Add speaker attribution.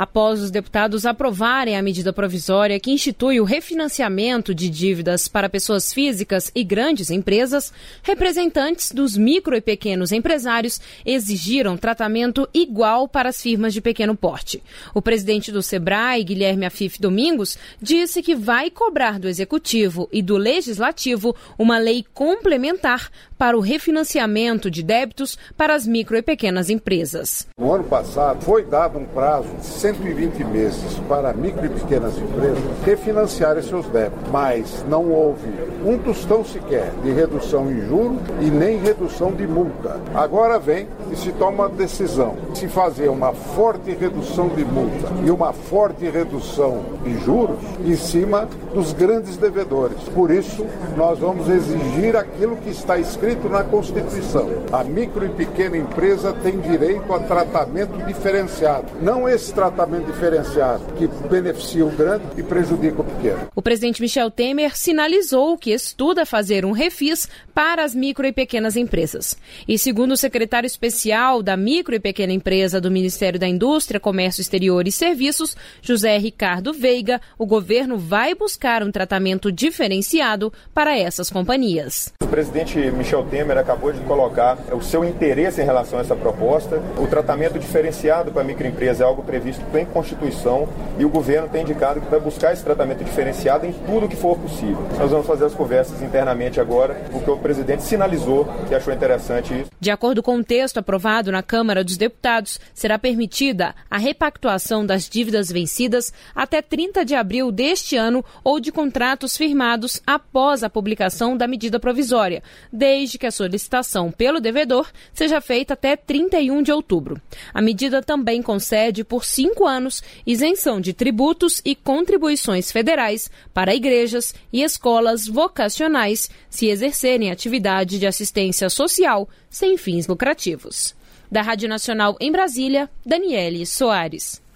Speaker 1: Após os deputados aprovarem a medida provisória que institui o refinanciamento de dívidas para pessoas físicas e grandes empresas, representantes dos micro e pequenos empresários exigiram tratamento igual para as firmas de pequeno porte. O presidente do Sebrae, Guilherme Afif Domingos, disse que vai cobrar do Executivo e do Legislativo uma lei complementar para o refinanciamento de débitos para as micro e pequenas empresas.
Speaker 2: No ano passado, foi dado um prazo de 120 meses para micro e pequenas empresas refinanciarem seus débitos, mas não houve um tostão sequer de redução em juros e nem redução de multa. Agora vem e se toma a decisão de se fazer uma forte redução de multa e uma forte redução de juros em cima dos grandes devedores. Por isso, nós vamos exigir aquilo que está escrito na Constituição. A micro e pequena empresa tem direito a tratamento diferenciado. Não esse tratamento diferenciado que beneficia o grande e prejudica o pequeno.
Speaker 1: O presidente Michel Temer sinalizou que estuda fazer um refis para as micro e pequenas empresas. E segundo o secretário especial da micro e pequena empresa do Ministério da Indústria, Comércio Exterior e Serviços, José Ricardo Veiga, o governo vai buscar um tratamento diferenciado para essas companhias.
Speaker 3: O presidente Michel Temer acabou de colocar o seu interesse em relação a essa proposta. O tratamento diferenciado para a microempresa é algo previsto em Constituição e o governo tem indicado que vai buscar esse tratamento diferenciado em tudo que for possível. Nós vamos fazer as conversas internamente agora, porque o presidente sinalizou que achou interessante isso.
Speaker 1: De acordo com o texto aprovado na Câmara dos Deputados, será permitida a repactuação das dívidas vencidas até 30 de abril deste ano ou de contratos firmados após a publicação da medida provisória, desde que a solicitação pelo devedor seja feita até 31 de outubro. A medida também concede por 5 anos isenção de tributos e contribuições federais para igrejas e escolas vocacionais se exercerem atividade de assistência social sem fins lucrativos. Da Rádio Nacional em Brasília, Daniele Soares.